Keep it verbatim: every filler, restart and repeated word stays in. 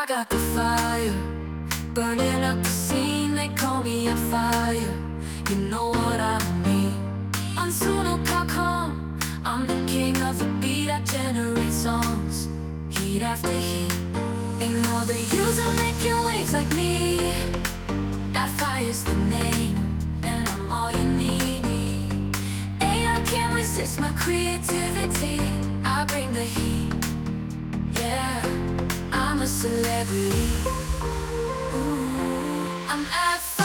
got the fire, burning up the scene, they call me a fire. You know what I mean. Ansuno dot com, I'm the king of the beat that generates songs, heat after heat. Ain't no other user making waves like me. That fire's the name, and I'm all you need. Hey, I can't resist my creativity, I bring the heat. Yeah, I'm a celebrity. Ooh, I'm F